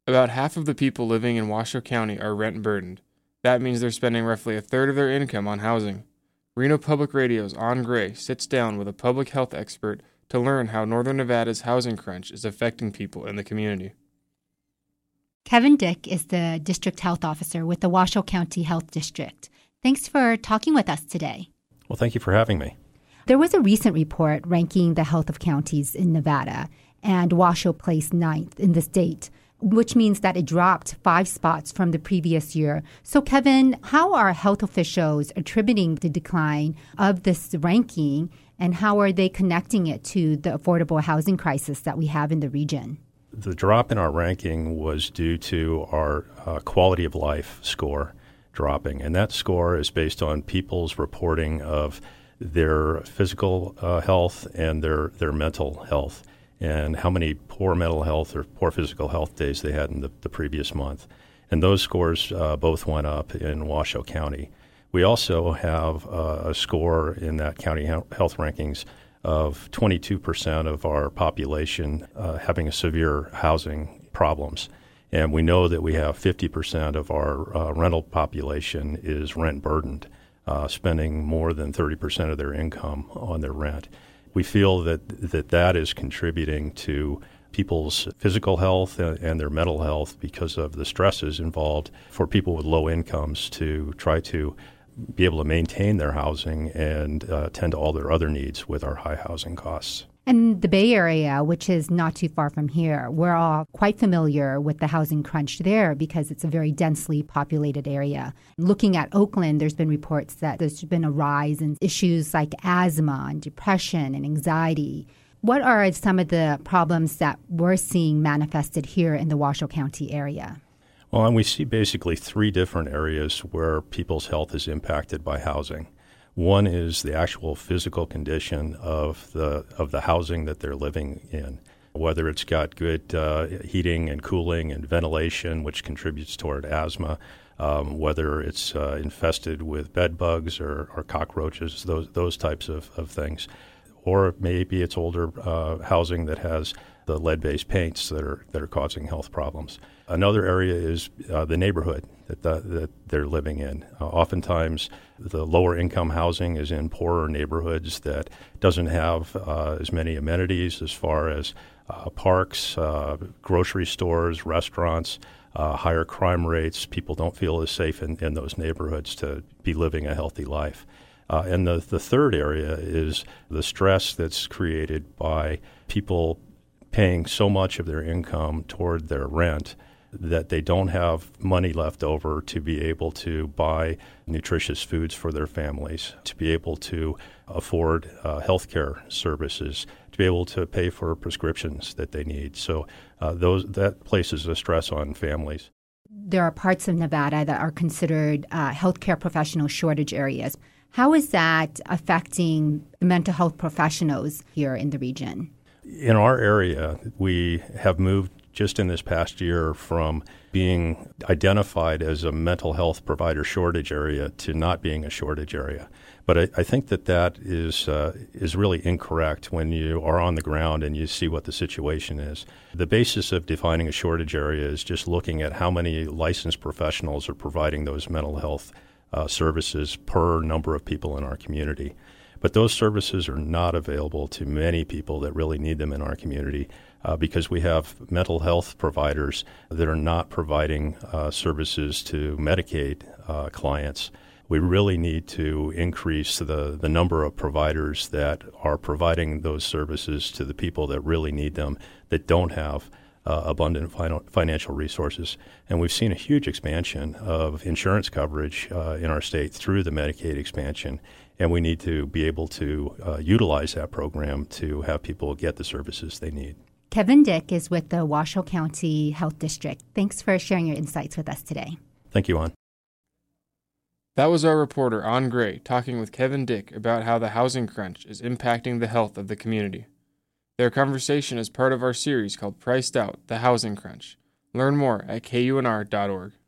About half of the people living in Washoe County are rent burdened. That means they're spending roughly a third of their income on housing. Reno Public Radio's On Gray sits down with a public health expert to learn how Northern Nevada's housing crunch is affecting people in the community. Kevin Dick is the district health officer with the Washoe County Health District. Thanks for talking with us today. Well, thank you for having me. There was a recent report ranking the health of counties in Nevada, and Washoe placed 9th in the state, which means that it dropped 5 spots from the previous year. So, Kevin, how are health officials attributing the decline of this ranking, and how are they connecting it to the affordable housing crisis that we have in the region? The drop in our ranking was due to our quality of life score dropping, and that score is based on people's reporting of their physical health and their mental health, and how many poor mental health or poor physical health days they had in the previous month. And those scores both went up in Washoe County. We also have a score in that county health rankings of 22% of our population having a severe housing problems. And we know that we have 50% of our rental population is rent burdened, spending more than 30% of their income on their rent. We feel that is contributing to people's physical health and their mental health because of the stresses involved for people with low incomes to try to be able to maintain their housing and tend to all their other needs with our high housing costs. And the Bay Area, which is not too far from here, we're all quite familiar with the housing crunch there because it's a very densely populated area. Looking at Oakland, there's been reports that there's been a rise in issues like asthma and depression and anxiety. What are some of the problems that we're seeing manifested here in the Washoe County area? Well, and we see basically 3 different areas where people's health is impacted by housing. One is the actual physical condition of the housing that they're living in, whether it's got good heating and cooling and ventilation, which contributes toward asthma, whether it's infested with bed bugs or cockroaches, those types of things. Or maybe it's older housing that has the lead-based paints that are causing health problems. Another area is the neighborhood that they're living in. Oftentimes, the lower income housing is in poorer neighborhoods that doesn't have as many amenities as far as parks, grocery stores, restaurants, higher crime rates. People don't feel as safe in those neighborhoods to be living a healthy life. And the third area is the stress that's created by people paying so much of their income toward their rent that they don't have money left over to be able to buy nutritious foods for their families, to be able to afford health care services, to be able to pay for prescriptions that they need. So that places a stress on families. There are parts of Nevada that are considered healthcare professional shortage areas. How is that affecting mental health professionals here in the region? In our area, we have moved just in this past year from being identified as a mental health provider shortage area to not being a shortage area. But I think that is really incorrect when you are on the ground and you see what the situation is. The basis of defining a shortage area is just looking at how many licensed professionals are providing those mental health services per number of people in our community. But those services are not available to many people that really need them in our community because we have mental health providers that are not providing services to Medicaid clients. We really need to increase the number of providers that are providing those services to the people that really need them, that don't have abundant financial resources. And we've seen a huge expansion of insurance coverage in our state through the Medicaid expansion, and we need to be able to utilize that program to have people get the services they need. Kevin Dick is with the Washoe County Health District. Thanks for sharing your insights with us today. Thank you, Ann. That was our reporter, Ann Gray, talking with Kevin Dick about how the housing crunch is impacting the health of the community. Their conversation is part of our series called Priced Out, The Housing Crunch. Learn more at kunr.org.